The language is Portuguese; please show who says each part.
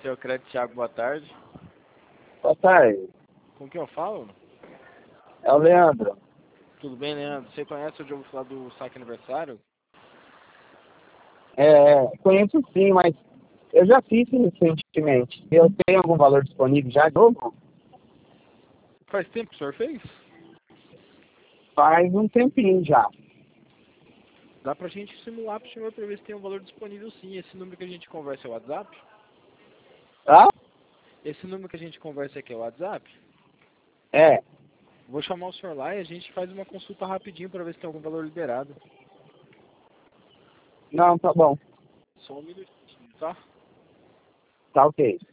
Speaker 1: Seu Crédito Thiago, boa tarde.
Speaker 2: Boa tarde,
Speaker 1: Com quem eu falo?
Speaker 2: é o Leandro.
Speaker 1: Tudo bem, Leandro? Você conhece o jogo falar do saque aniversário?
Speaker 2: Conheço sim, mas eu já fiz recentemente. Eu tenho algum valor disponível já de novo?
Speaker 1: Faz tempo que o senhor fez?
Speaker 2: Faz um tempinho já.
Speaker 1: Dá pra gente simular pro senhor pra ver se tem um valor disponível sim. Esse número que a gente conversa é o WhatsApp?
Speaker 2: Tá?
Speaker 1: Esse número que a gente conversa aqui é o WhatsApp?
Speaker 2: É.
Speaker 1: Vou chamar o senhor lá e a gente faz uma consulta rapidinho pra ver se tem algum valor liberado.
Speaker 2: Não, tá bom.
Speaker 1: Só um minutinho, tá?
Speaker 2: Tá ok.